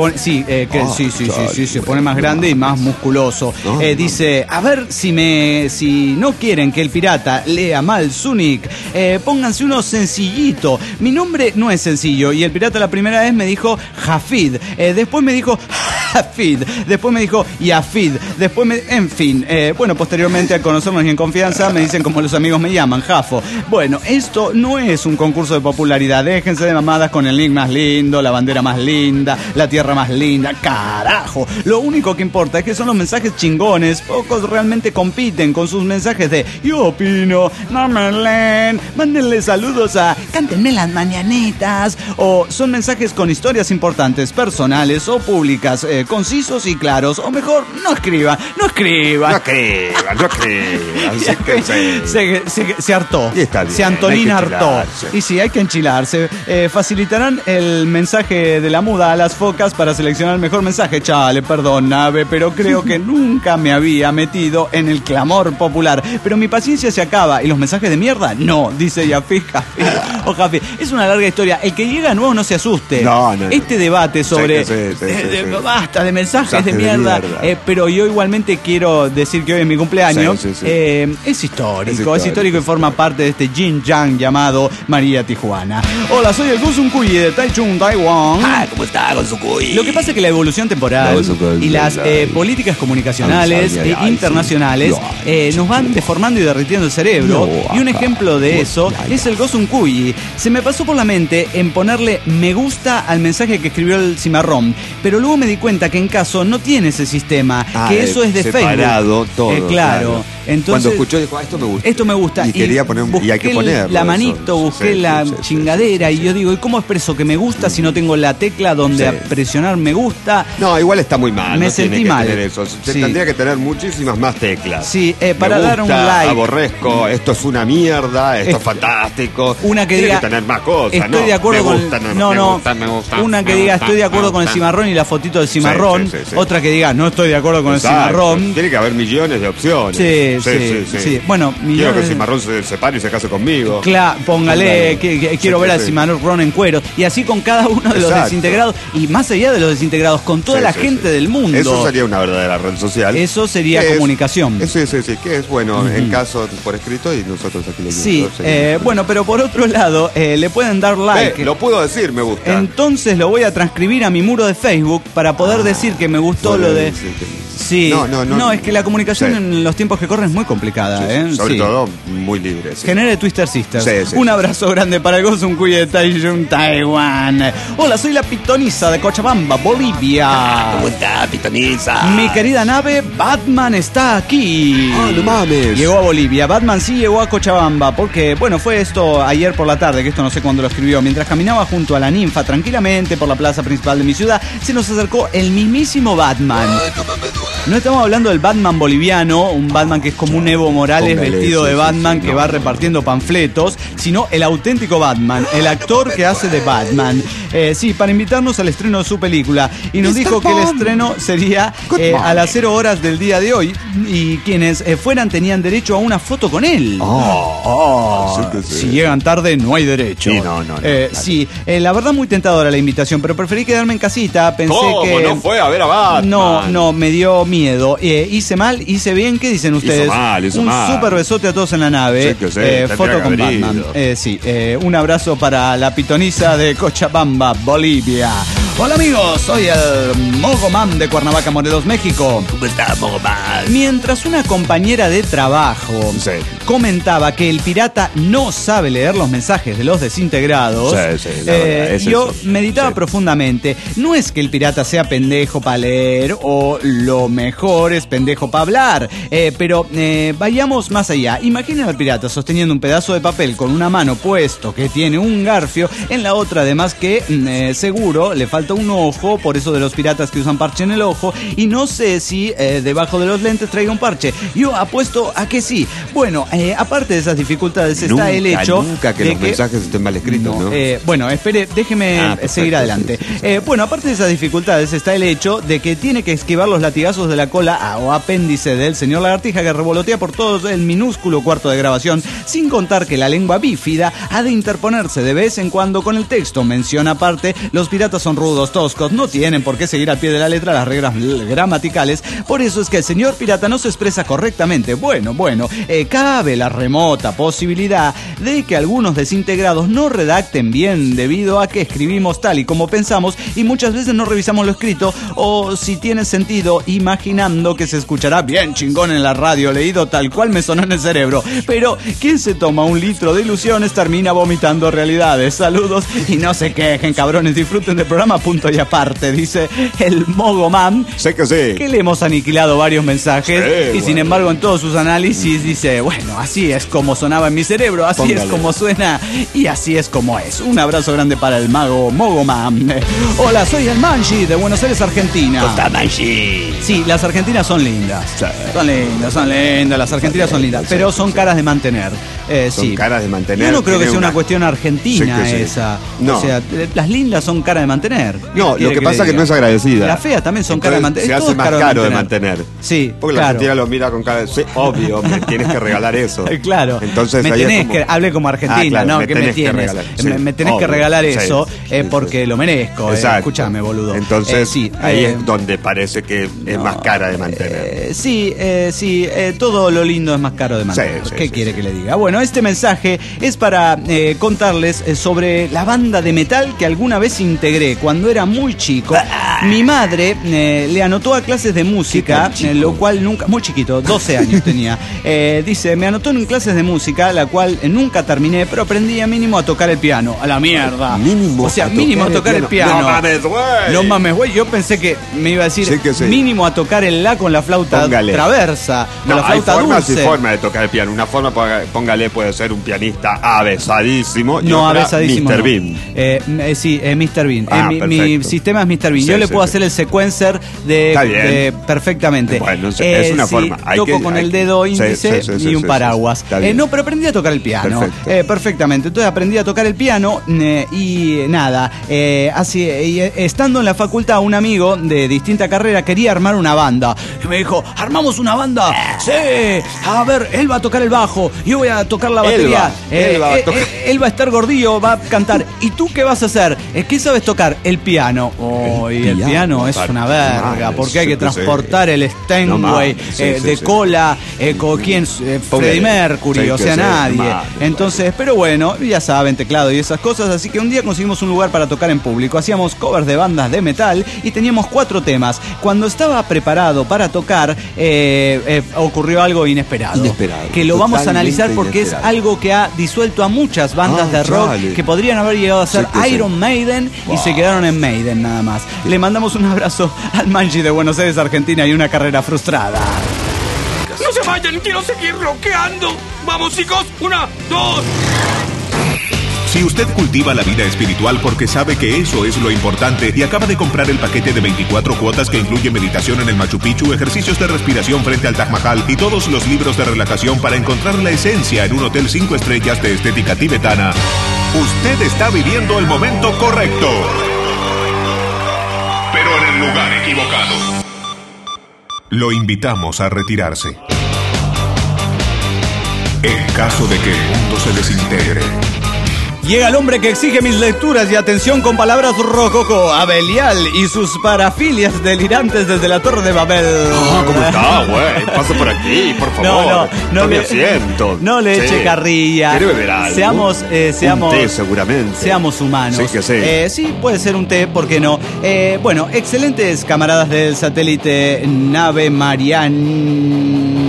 Se pone más grande y más musculoso. Dice, a ver si no quieren que el pirata lea mal su nick, pónganse uno sencillito. Mi nombre no es sencillo. Y el pirata la primera vez me dijo Jafid. Después me dijo Jafid, después me dijo Yafid, después posteriormente al conocernos y en confianza me dicen como los amigos me llaman, Jafo. Bueno, esto no es un concurso de popularidad, déjense de mamadas con el link más lindo, la bandera más linda, la tierra más linda, carajo. Lo único que importa es que son los mensajes chingones, pocos realmente compiten con sus mensajes de yo opino, no me leen, mándenle saludos a cántenme las mañanitas, o son mensajes con historias importantes, personales o públicas, concisos y claros, o mejor, no escriban. Se hartó. Se Antolina hartó. Y sí, hay que enchilarse. Facilitarán el mensaje de la muda a las focas para seleccionar el mejor mensaje. Chale, perdón, nave, pero creo que nunca me había metido en el clamor popular. Pero mi paciencia se acaba. ¿Y los mensajes de mierda? No, dice Jafid. Es una larga historia. El que llega nuevo no se asuste. No. Este debate sobre basta de mensajes de mierda. Pero yo igualmente quiero decir que hoy es mi cumpleaños. Es histórico y forma parte de este yin yang llamado María Tijuana. Hola, soy el Gosun Cuyi de Taichung, Taiwán. ¿Cómo está, Gosun Cuyi? Lo que pasa es que la evolución temporal y las políticas comunicacionales internacionales nos van deformando y derritiendo el cerebro. Y un ejemplo de eso es el Gosun Cuyi. Se me pasó por la mente en ponerle me gusta al mensaje que escribió el cimarrón, pero luego me di cuenta cuenta que en caso no tiene ese sistema, que eso es de separado, Facebook. Todo, claro. Entonces, cuando escuchó dijo, esto me gusta. Esto me gusta. Y quería poner, y hay que ponerlo. La manito, busqué la chingadera y yo digo, ¿y cómo expreso que me gusta si no tengo la tecla donde presionar me gusta? No, igual está muy mal. Me no sentí tiene que mal. Tener eso. Tendría que tener muchísimas más teclas. Sí, para me dar gusta, un like. Aborrezco, esto es una mierda, esto es fantástico. Una que tiene diga, que tener más cosas. Estoy de acuerdo con una que diga, estoy de acuerdo con el cimarrón y la fotito del cimarrón. Otra que diga, no estoy de acuerdo con el cimarrón. Tiene que haber millones de opciones. Sí. Bueno, quiero que el cimarrón se separe y se case conmigo. Claro, póngale que quiero ver al cimarrón en cuero. Y así con cada uno de los desintegrados. Y más allá de los desintegrados, con toda la gente del mundo. Eso sería una verdadera red social. Eso sería comunicación. Sí, que es bueno, en caso por escrito y nosotros aquí le Sí, bueno, pero por otro lado, le pueden dar like. Lo puedo decir, me gusta. Entonces lo voy a transcribir a mi muro de Facebook para poder decir que me gustó lo de... Sí, no, es que la comunicación en los tiempos que corren es muy complicada. Sobre todo muy libre. Genere Twister Sisters. Sí. Un abrazo grande para el Gozo, un cuy de Taichung, Taiwán. Hola, soy la Pitoniza de Cochabamba, Bolivia. ¿Cómo está, Pitoniza? Mi querida nave, Batman está aquí. No mames. Llegó a Bolivia. Batman sí llegó a Cochabamba porque, bueno, fue esto ayer por la tarde, que esto no sé cuándo lo escribió. Mientras caminaba junto a la ninfa tranquilamente por la plaza principal de mi ciudad, se nos acercó el mismísimo Batman. No estamos hablando del Batman boliviano, un Batman que es como un Evo Morales vestido de Batman que va repartiendo panfletos, sino el auténtico Batman, el actor que hace de Batman. Sí, para invitarnos al estreno de su película. Y nos dijo que el estreno sería a las 0 horas del día de hoy y quienes fueran tenían derecho a una foto con él. Si llegan tarde no hay derecho. Sí, no. Sí, la verdad muy tentadora la invitación, pero preferí quedarme en casita. Pensé que no fue a ver a Batman. No, me dio miedo. Hice mal, hice bien. ¿Qué dicen ustedes? Hizo un mal. súper besote a todos en la nave. Foto con Batman. Un abrazo para la Pitoniza de Cochabamba, Bolivia. Hola amigos, soy el Mogoman de Cuernavaca, Morelos, México. ¿Cómo está, Mogoman? Mientras una compañera de trabajo comentaba que el pirata no sabe leer los mensajes de los desintegrados, yo meditaba profundamente. No es que el pirata sea pendejo para leer o lo mejor es pendejo para hablar, pero vayamos más allá. Imaginen al pirata sosteniendo un pedazo de papel con una mano puesto que tiene un garfio, en la otra además que seguro le falta un ojo, por eso de los piratas que usan parche en el ojo, y no sé si debajo de los lentes traiga un parche. Yo apuesto a que sí. Bueno, aparte de esas dificultades está el hecho nunca que de los mensajes estén mal escritos, ¿no? Bueno, espere, déjeme seguir adelante. Bueno, aparte de esas dificultades está el hecho de que tiene que esquivar los latigazos de la cola o apéndice del señor lagartija que revolotea por todo el minúsculo cuarto de grabación, sin contar que la lengua bífida ha de interponerse de vez en cuando con el texto. Menciona aparte, los piratas son rudos, toscos, no tienen por qué seguir al pie de la letra las reglas gramaticales, por eso es que el señor pirata no se expresa correctamente. Bueno, cabe la remota posibilidad de que algunos desintegrados no redacten bien debido a que escribimos tal y como pensamos y muchas veces no revisamos lo escrito, o si tiene sentido, imaginando que se escuchará bien chingón en la radio, leído tal cual me sonó en el cerebro. Pero quien se toma un litro de ilusiones termina vomitando realidades. Saludos y no se quejen, cabrones, disfruten del programa, punto y aparte, dice el Mogoman. Sé que sí. Que le hemos aniquilado varios mensajes y sin embargo en todos sus análisis dice, bueno, así es como sonaba en mi cerebro, así es como suena y así es como es. Un abrazo grande para el mago Mogoman. Hola, soy el Manji de Buenos Aires, Argentina. ¿Cómo está, Manji? Sí, las argentinas son lindas. Son lindas, las argentinas son lindas, pero son caras de mantener. Son caras de mantener. Yo no creo que sea una cuestión argentina esa. No. O sea, las lindas son caras de mantener. No, lo que pasa es que no es agradecida. Las feas también son caras de mantener. Se hace más caro de mantener. Sí, porque la Argentina lo mira con cara de... Sí, obvio, me tienes que regalar eso. Claro. Entonces me ahí tenés como... que... Hablé como argentina, ¿no? ¿Qué me tienes? Me tenés que regalar eso porque lo merezco. Escúchame, boludo. Entonces, ahí es donde parece que es más cara de mantener. Sí, todo lo lindo es más caro de mantener. ¿Qué quiere que le diga? Bueno, este mensaje es para contarles sobre la banda de metal que alguna vez integré cuando cuando era muy chico, mi madre le anotó a clases de música, lo cual nunca... Muy chiquito, 12 años tenía. Dice, me anotó en clases de música, la cual nunca terminé, pero aprendí a mínimo a tocar el piano. A la mierda. Mínimo. O sea, mínimo a tocar el piano. No mames, güey. No mames, güey. Yo pensé que me iba a decir sí. mínimo a tocar el la con la flauta traversa, con la flauta hay formas dulce. y formas de tocar el piano. Una forma, póngale, puede ser un pianista avesadísimo. No, avesadísimo. Mr. Bean. Sí, Mr. Bean. Mi sistema es Mr. Bean. Sí, yo le puedo hacer el sequencer de perfectamente. Bueno, es una forma. Toco con el dedo índice y un paraguas. No, pero aprendí a tocar el piano. Perfectamente. Entonces aprendí a tocar el piano y nada. Así, estando en la facultad, un amigo de distinta carrera quería armar una banda. Y me dijo, ¿armamos una banda? Sí. A ver, él va a tocar el bajo, yo voy a tocar la batería. Él va a estar gordillo, va a cantar. ¿Y tú qué vas a hacer? ¿Qué sabes tocar? El piano. Y el piano es una verga, porque hay que transportar el Steinway de cola con quién, Freddie Mercury, o sea, nadie. Entonces, pero bueno, ya saben, teclado y esas cosas, así que un día conseguimos un lugar para tocar en público. Hacíamos covers de bandas de metal y teníamos 4 temas. Cuando estaba preparado para tocar, ocurrió algo inesperado. Que lo vamos a analizar porque es algo que ha disuelto a muchas bandas de rock que podrían haber llegado a ser Iron Maiden y se quedaron en Maiden nada más. Le mandamos un abrazo al Manji de Buenos Aires, Argentina, y una carrera frustrada. ¡No se vayan! ¡Quiero seguir rockeando! ¡Vamos, chicos! 1, 2... Si usted cultiva la vida espiritual porque sabe que eso es lo importante y acaba de comprar el paquete de 24 cuotas que incluye meditación en el Machu Picchu, ejercicios de respiración frente al Taj Mahal y todos los libros de relajación para encontrar la esencia en un hotel 5 estrellas de estética tibetana, usted está viviendo el momento correcto, pero en el lugar equivocado. Lo invitamos a retirarse. En caso de que el mundo se desintegre. Llega el hombre que exige mis lecturas y atención con palabras rococó, Abelial y sus parafilias delirantes desde la Torre de Babel. ¿Cómo está, güey? Pasa por aquí, por favor. No me asiento. No le eche carrilla. ¿Quiere beber algo? Seamos un té, seguramente. Seamos humanos. Sí, que sí. Sí, puede ser un té, ¿por qué no? Bueno, excelentes camaradas del satélite Nave Mariani.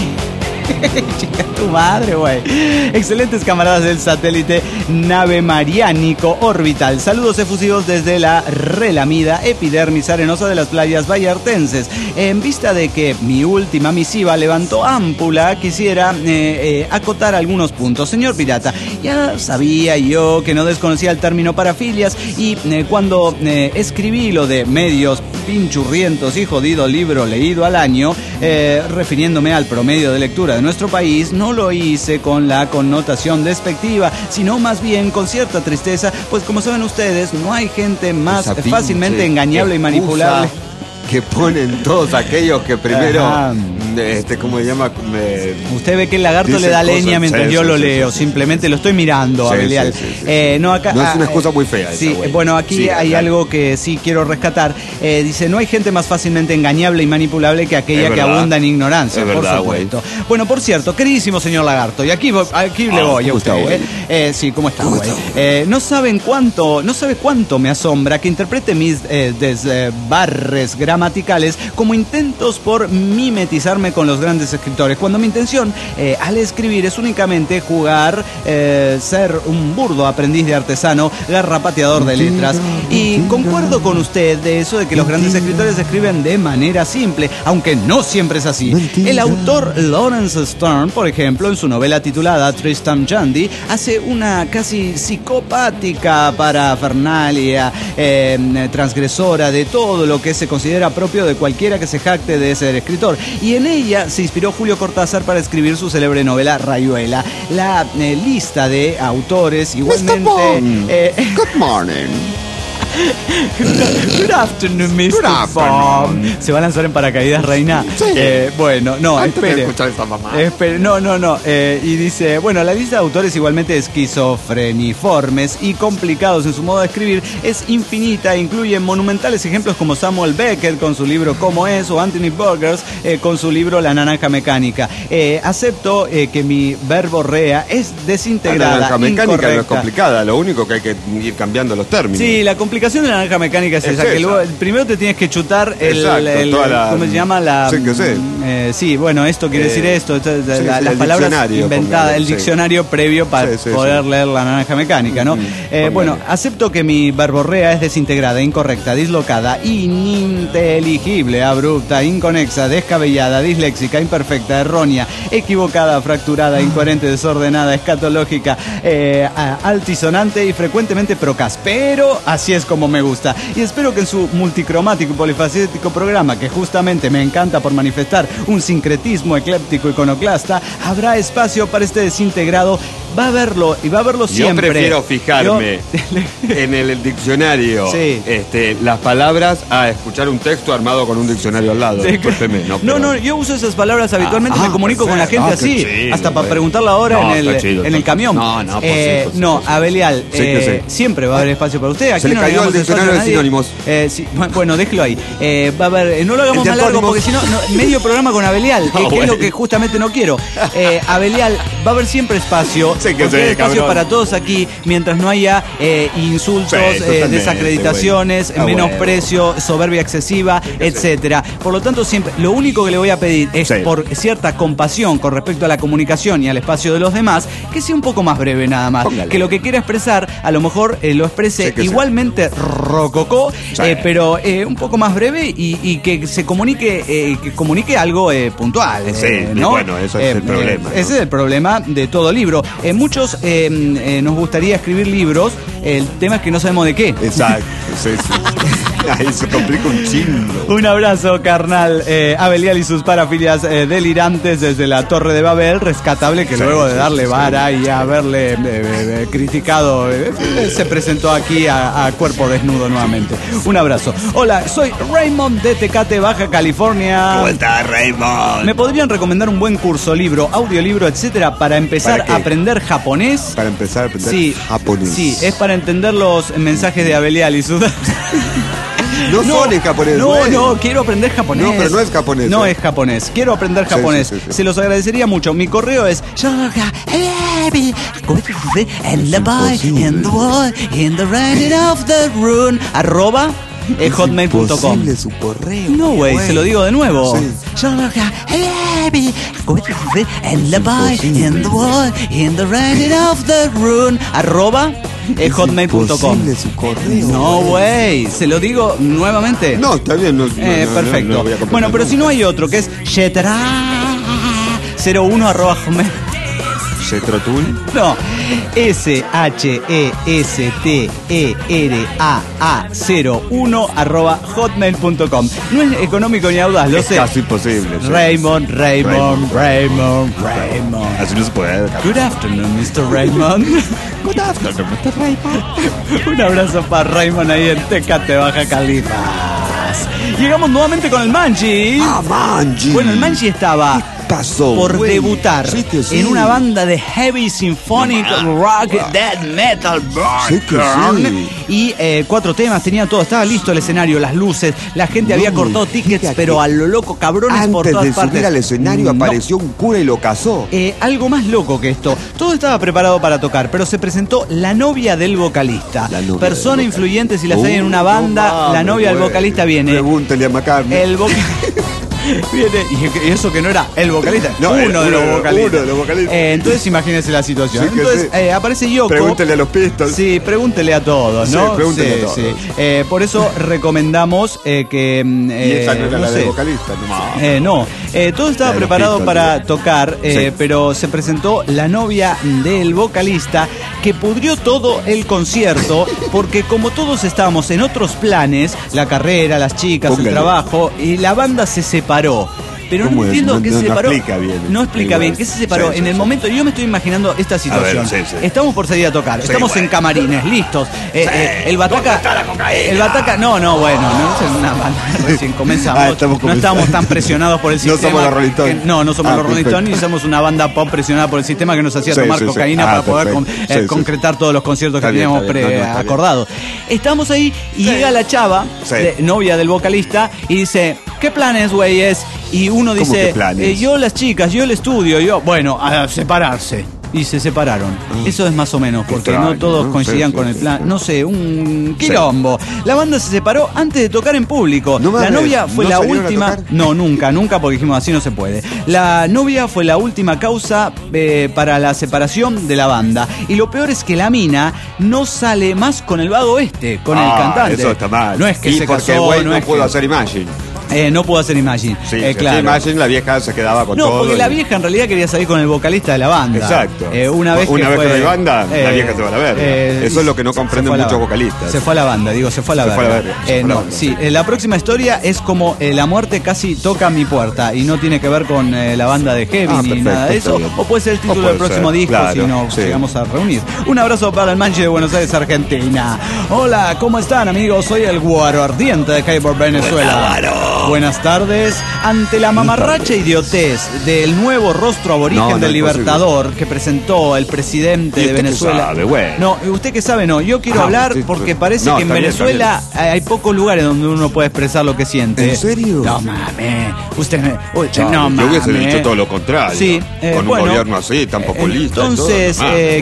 Chica tu madre, güey. Excelentes camaradas del satélite Nave Mariánico Orbital. Saludos efusivos desde la relamida epidermis arenosa de las playas vallartenses. En vista de que mi última misiva levantó ámpula, quisiera acotar algunos puntos. Señor Pirata, ya sabía yo que no desconocía el término parafilias y cuando escribí lo de medios pinchurrientos y jodido libro leído al año, refiriéndome al promedio de lectura de nuestro país, no lo hice con la connotación despectiva, sino más bien con cierta tristeza, pues como saben ustedes, no hay gente más fácilmente engañable y manipulable que ponen todos aquellos que primero, ¿cómo se llama? Usted ve que el lagarto le da leña mientras yo lo leo, simplemente lo estoy mirando, Abelial. No, acá, no es una excusa muy fea. Sí, bueno, aquí hay algo que sí quiero rescatar. Dice, no hay gente más fácilmente engañable y manipulable que aquella que abunda en ignorancia, por supuesto. Bueno, por cierto, queridísimo señor lagarto, y aquí le voy a usted. Sí, ¿cómo está, güey? No sabe cuánto me asombra que interprete mis desbarres gramaticales como intentos por mimetizarme con los grandes escritores, cuando mi intención al escribir es únicamente jugar, ser un burdo aprendiz de artesano, garrapateador de letras. Y concuerdo con usted de eso de que los grandes escritores escriben de manera simple, aunque no siempre es así. El autor Lawrence Stern, por ejemplo, en su novela titulada Tristram Shandy, hace una casi psicopática parafernalia transgresora de todo lo que se considera propio de cualquiera que se jacte de ser escritor, y en ella se inspiró Julio Cortázar para escribir su célebre novela Rayuela. La lista de autores igualmente... Good morning. Good afternoon, Mr. Bond. ¿Se va a lanzar en paracaídas, reina? Sí. Bueno, no, espere. No. Y dice, bueno, la lista de autores igualmente esquizofreniformes y complicados en su modo de escribir es infinita. Incluye monumentales ejemplos como Samuel Beckett con su libro ¿Cómo es? O Anthony Burgers con su libro La naranja mecánica. Acepto que mi verborrea es desintegrada. La naranja mecánica no es complicada, lo único que hay que ir cambiando los términos. Sí, la complicación explicación de la naranja mecánica es esa, que luego, primero te tienes que chutar ¿cómo se llama? Sí, bueno, esto quiere decir esto, las palabras inventadas, el diccionario previo para poder leer la naranja mecánica, ¿no? Bueno, acepto que mi verborrea es desintegrada, incorrecta, dislocada, ininteligible, abrupta, inconexa, descabellada, disléxica, imperfecta, errónea, equivocada, fracturada, incoherente, desordenada, escatológica, altisonante y frecuentemente procaz. Pero así es como me gusta. Y espero que en su multicromático y polifacético programa, que justamente me encanta por manifestar un sincretismo ecléptico iconoclasta, habrá espacio para este desintegrado. Va a verlo, y va a verlo siempre. Yo prefiero fijarme en el diccionario las palabras a escuchar un texto armado con un diccionario al lado. No, yo uso esas palabras habitualmente, me comunico con la gente así, chido, hasta para preguntarle ahora en el camión. No, Abelial, siempre va a haber espacio para usted. Aquí se le cayó el diccionario de sinónimos. Bueno, déjelo ahí. Va a haber, no lo hagamos más largo porque si no, medio programa con Abelial, que es lo que justamente no quiero. Abelial, va a haber siempre espacio. Porque hay espacio para todos aquí, mientras no haya insultos, desacreditaciones, menosprecio, soberbia excesiva, etcétera. Por lo tanto, siempre lo único que le voy a pedir es por cierta compasión con respecto a la comunicación y al espacio de los demás, que sea un poco más breve nada más. Que lo que quiera expresar, a lo mejor lo exprese igualmente rococó, pero un poco más breve y que se comunique algo puntual. ¿no? Bueno, eso es el problema. Ese es el problema de todo libro. Muchos nos gustaría escribir libros, el tema es que no sabemos de qué. Exacto, ahí se complica un chingo. Un abrazo, carnal. Abelial y sus parafilias delirantes desde la Torre de Babel, rescatable que luego de darle vara y haberle criticado, se presentó aquí a cuerpo desnudo nuevamente. Un abrazo. Hola, soy Raymond de Tecate, Baja California. ¿Cómo estás, Raymond? ¿Me podrían recomendar un buen curso, libro, audiolibro, etcétera, para empezar a aprender japonés? Para empezar a aprender japonés. Sí, es para entender los mensajes de Abelial y sus... No son en japonés. No, quiero aprender japonés. No, pero no es japonés. No es japonés. Quiero aprender japonés. Sí. Se los agradecería mucho. Mi correo es @hotmail.com. Su correo. No, güey, se lo digo de nuevo. hotmail.com. No, güey, se lo digo nuevamente. No, está bien. Perfecto. Bueno, pero si no hay otro, que es Shetera01@hotmail. ¿Shetrotul? No, SHETERAA01@hotmail.com. No es económico ni audaz, lo sé. Es casi imposible. Raymond. Así no se puede. Good afternoon, Mr. Raymond. Good afternoon, Mr. Raymond. Un abrazo para Raymond ahí en Tecate, Baja California. Llegamos nuevamente con el Manji. Manji. Bueno, el Manji estaba por debutar en una banda de heavy symphonic rock, death metal, y 4 temas, tenía todo, estaba listo el escenario, las luces, la gente había cortado tickets, pero a lo loco, cabrones por todas partes. Antes de subir al escenario apareció un cura y lo casó. Algo más loco que esto. Todo estaba preparado para tocar, pero se presentó la novia del vocalista. Persona influyente, si las hay en una banda, la novia del vocalista viene. Pregúntale a McCartney. El viene, y eso que no era el vocalista, uno de los vocalistas. Entonces imagínense la situación. Sí, entonces aparece Yoko. Pregúntele a los Pistols. Sí, pregúntele a todos, ¿no? Sí, pregúntele a todos. Sí. Por eso recomendamos que... y esa no era la del vocalista. No, todo estaba preparado para tocar, pero se presentó la novia del vocalista, que pudrió todo el concierto, porque como todos estábamos en otros planes, la carrera, las chicas, el trabajo, y la banda se separó. Pero no entiendo qué se separó. No explica bien qué se separó. En el momento, yo me estoy imaginando esta situación. Estamos por salir a tocar, estamos en camarines, listos. El Bataca. No, bueno, no es una banda. Recién comenzamos. No estamos tan presionados por el sistema. No somos los Rolling Stones. No somos los Rolling Stones, ni somos una banda pop presionada por el sistema que nos hacía tomar cocaína para poder concretar todos los conciertos que teníamos acordados. Estamos ahí y llega la chava, novia del vocalista, y dice: ¿qué planes, güeyes? Y uno dice, yo las chicas, yo el estudio, bueno, a separarse. y se separaron. Eso es más o menos, porque no todos coincidían con el plan. No sé, un quilombo. La banda se separó antes de tocar en público. La novia fue la última. No, nunca, porque dijimos así no se puede. La novia fue la última causa para la separación de la banda. Y lo peor es que la mina no sale más con el Vago Oeste, con el cantante. Eso está mal. No es que se porque casó, el güey no es pudo que... hacer Imagine. No pudo hacer Imagine. Sí, claro. Imagine, la vieja se quedaba con todo. No, porque la vieja en realidad quería salir con el vocalista de la banda. Exacto. Una vez que no hay banda, la vieja se va a la verga. Eso es lo que no comprenden muchos vocalistas. Se fue a la banda, se fue a la verga. La próxima historia es como la muerte casi toca mi puerta y no tiene que ver con la banda de Heavy ni nada de eso. O puede ser el título del próximo disco si nos llegamos a reunir. Un abrazo para el Manche de Buenos Aires, Argentina. Hola, ¿cómo están, amigos? Soy el Guaro Ardiente de Caibor, Venezuela. Buenas tardes. Ante la mamarracha idiotez del nuevo rostro aborigen del Libertador que presentó el presidente de Venezuela. Sabe, güey. No, usted que sabe, no. Yo quiero hablar porque parece que en Venezuela hay pocos lugares donde uno puede expresar lo que siente. ¿En serio? No mames. Usted no mames. Yo hubiese dicho todo lo contrario. Sí. Con un gobierno así, tan populista. Entonces,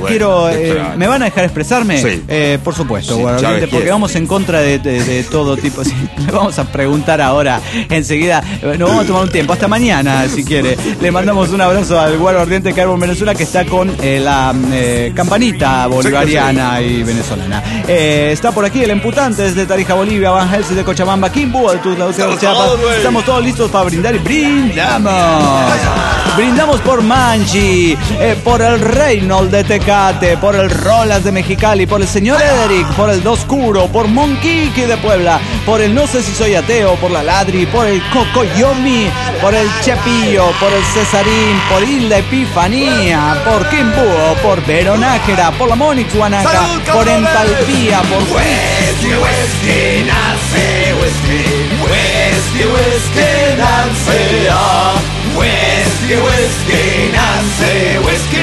¿me van a dejar expresarme? Sí. Por supuesto, porque vamos en contra de todo tipo. Sí, le vamos a preguntar ahora enseguida. Nos vamos a tomar un tiempo, hasta mañana si quiere. Le mandamos un abrazo al Guaro Ardiente de Carbón Venezuela, que está con la campanita bolivariana y venezolana. Está por aquí el emputante desde Tarija, Bolivia, Van Helsing de Cochabamba, Kimbo de Chiapas. Estamos todos listos para brindar y brindamos. Brindamos por Manchi, por el Reynold de Tecate, por el Rolas de Mexicali, por el señor Ederic, por el Dos Curo, por Monquiqui de Puebla, por el No sé si soy ateo, por la Ladri, por el Cocoyomi, por el Chepillo, por el Cesarín, por Hilda Epifanía, por Kimbuo, por Veronájera, por la Monix Guanaca, por Entalpía, por Whisky, whisky, nace, whisky, whisky, nace, whisky, whisky, nace,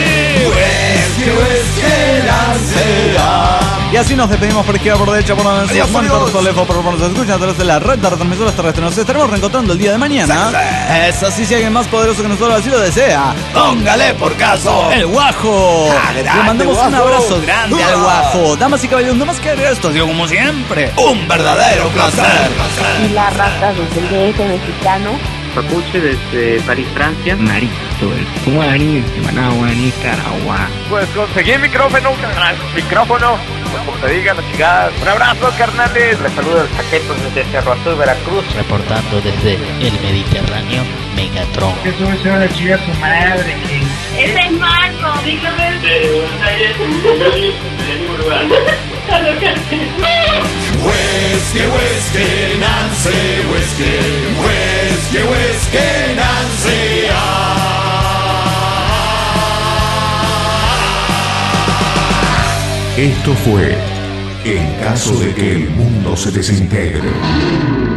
whisky, nace. Y así nos despedimos por izquierda, por derecha, por la derecha, por Solefo, por nos escuchan a través de la red de retransmisoras terrestres. Nos estaremos reencontrando el día de mañana. Es así, si alguien más poderoso que nosotros así lo desea, póngale por caso el Guajo. Le mandamos un abrazo grande al Guajo. Damas y caballeros, no más que agregar esto, digo, como siempre, un verdadero placer. Y la raza desde el DF mexicano. Papuche desde París, Francia. Marito, el Guaraní de Managua, Nicaragua. Pues conseguí micrófono, como te digan las chigadas. Un abrazo, carnales. Les saludo el Saquetos desde Cerro Azul, Veracruz. Reportando desde el Mediterráneo, Megatron. Eso es una chica su madre. Ese es Marco, dígame. Whisky, whisky, Nancy, whisky, Nancy. Esto fue En caso de que el mundo se desintegre.